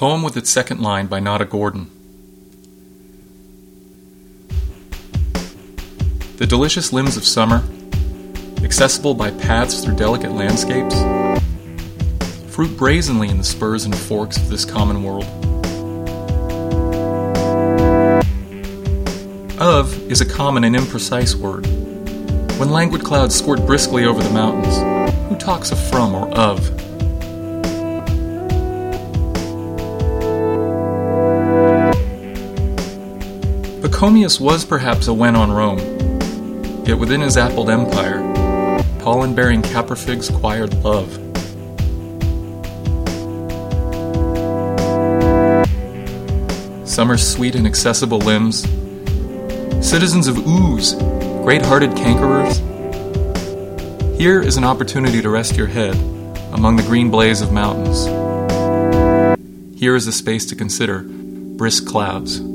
Poem with its second line by Nada Gordon. The delicious limbs of summer, accessible by paths through delicate landscapes, fruit brazenly in the spurs and forks of this common world. Of is a common and imprecise word. When languid clouds squirt briskly over the mountains, who talks of from or of? Pachomius was perhaps a wen on Rome, yet within his appled empire, pollen-bearing caperfigs quired love. Summer's sweet and accessible limbs, citizens of ooze, great-hearted cankerers, here is an opportunity to rest your head among the green blaze of mountains. Here is a space to consider brisk clouds.